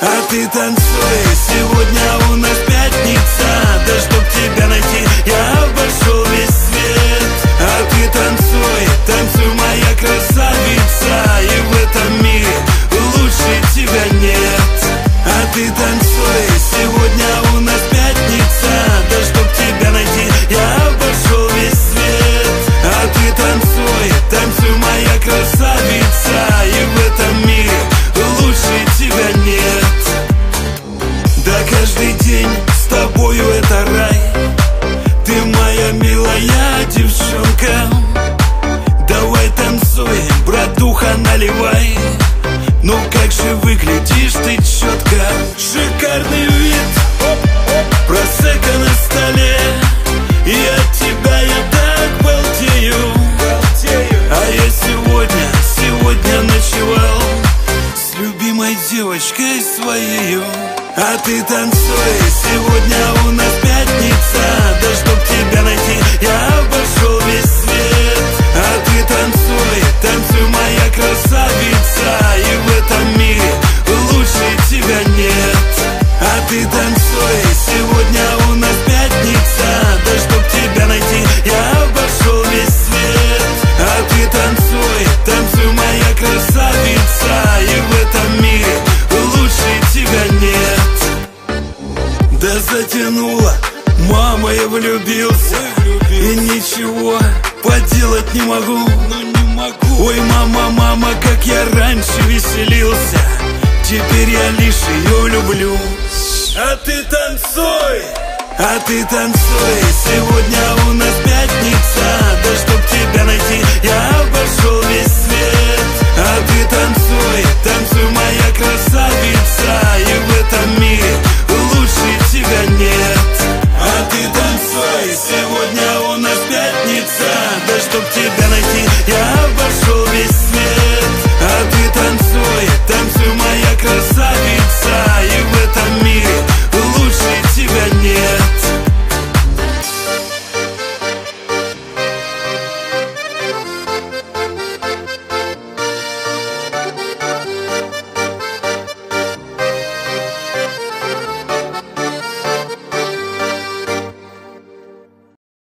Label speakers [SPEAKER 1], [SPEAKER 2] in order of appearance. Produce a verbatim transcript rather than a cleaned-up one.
[SPEAKER 1] А ты танцуй, сегодня у нас пятница. Да чтоб тебя найти, я обошел весь свет. А ты танцуй, танцуй, моя красавица. И в этом мире лучше тебя нет. А ты танцуй, сегодня у нас пятница. Да чтоб тебя найти, я обошел весь свет. А ты танцуй, танцуй, моя красавица. И в этом мире лучше тебя нет. Да каждый день с тобою это рай. Ты моя милая девчонка. Давай танцуй, братуха, наливай. Ну как же выглядишь ты четко. Шикарный вид, просека на столе. И от тебя я так балдею. А я сегодня, сегодня ночевал с любимой девочкой своею. А ты танцуй, сегодня у нас пятница. Да чтоб тебя найти, я обошел весь свет. А ты танцуй, танцуй, моя красавица. И в этом мире лучше тебя нет. А ты танцуй, сегодня у нас пятница. Да чтоб тебя найти, я обошел весь свет. А ты танцуй, танцуй, моя красавица. И в этом мире лучше тебя нет. Да затянула, мама, я влюбился. И ничего поделать не могу. Ой, мама, мама, как я раньше веселился. Теперь я лишь ее люблю. А ты танцуй, а ты танцуй, сегодня у нас пятница. Да чтоб тебя найти, я обошел весь свет. А ты танцуй, танцуй, моя красавица. И в этом мире лучше тебя нет. А ты танцуй, сегодня у нас пятница. Да чтоб тебя